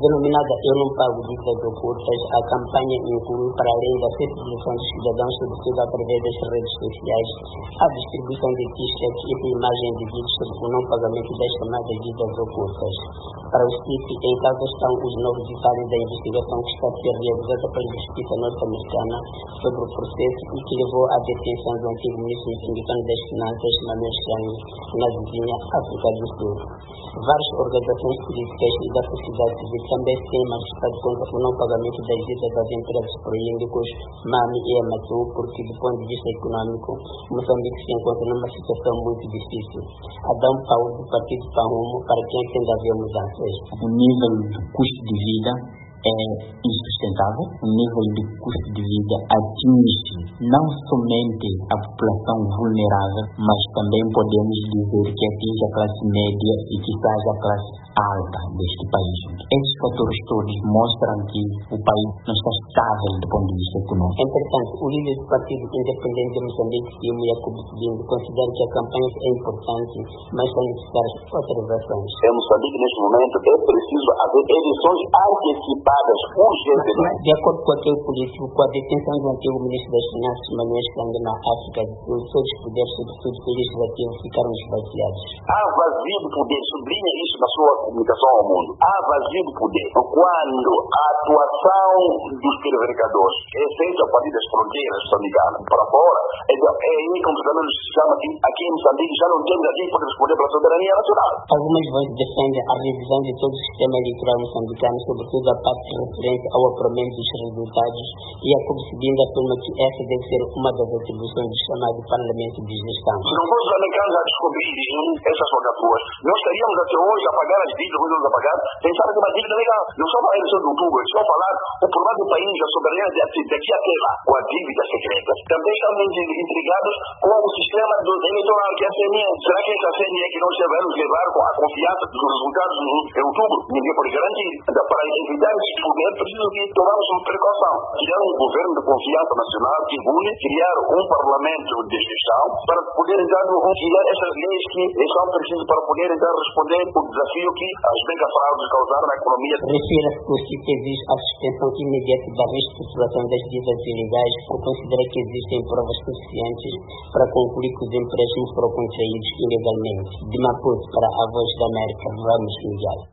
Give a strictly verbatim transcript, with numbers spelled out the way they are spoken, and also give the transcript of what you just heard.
Denominada Eu Não Pago Dívidas Ocultas, a campanha inclui, para além da sensibilização dos cidadãos, sobretudo através das redes sociais, a distribuição de t-shirts e de imagem de vídeos sobre o não pagamento das chamadas dívidas ocultas. Para o S T I F, em casa estão os novos detalhes da investigação que está a ser realizada pela Justiça norte-americana sobre o processo e que levou à detenção do antigo ministro moçambicano das Finanças, Manuel Chang, na vizinha África do Sul. Várias organizações políticas e da sociedade civil também se têm manifestado contra o não pagamento das dívidas das empresas proíndicos MAMI e EMATU, porque, do ponto de vista econômico, Moçambique se encontra numa situação muito difícil. Adão Paulo, do Partido PANUMO, para quem tem de haver mudanças. O nível de custo de vida é insustentável. O nível de custo de vida atinge não somente a população vulnerável, mas também podemos dizer que atinge a classe média e que seja a classe alta deste país. Estes fatores todos mostram que o país não está estável do ponto de vista econômico. Entretanto, o líder do Partido Independente de Moçambique, Timo Jacob Sebingo, considera que a campanha é importante, mas são necessárias observações. Em Moçambique, neste momento, é preciso haver eleições antecipadas urgentemente. De acordo com o apoio político, com a detenção do antigo ministro das Finanças, Manuel Chang, na África do Sul, todos os poderes, sobretudo o legislativo, ficaram esvaziados. Há vazio de poder, sublinha isso na sua comunicação ao mundo. Há vazio de poder quando a atuação dos prevarigadores é feita a partir das fronteiras moçambicanas para fora. Então, é aí como se chama aqui, aqui em Moçambique já não tem ninguém para responder pela soberania nacional. Algumas vozes defendem a revisão de todo o sistema eleitoral moçambicano, sobretudo a parte referente ao apuramento dos resultados, e a Jacob Sebingo afirma que essa deve ser uma das atribuições do chamado Parlamento de Gestão. Se não fossem os americanos a descobrirem essas falcatruas, nós estaríamos até hoje a pagar as dívidas que vamos a pagar, pensar que é uma dívida legal. Não só a eleição de outubro, eles vão falar o problema do país, a soberania daqui até lá, com a dívida secreta. Também estamos intrigados com o sistema do eleitoral, que é a C N E. Será que essa C N E que não vai nos levar com a confiança dos resultados de outubro? Ninguém pode garantir. Então, para evitar esse problema, é preciso que tomamos uma precaução. Criar um governo de confiança nacional que une, criar um parlamento de gestão para poder então criar essas leis que são precisas para poder então responder o desafio que as megafraudes causaram na economia. Refira-se que o S T I F exige a suspensão imediata da reestruturação das dívidas ilegais, por considerar que existem provas suficientes para concluir que os empréstimos foram contraídos ilegalmente. De Maputo para a Voz da América, Ramos Miguel.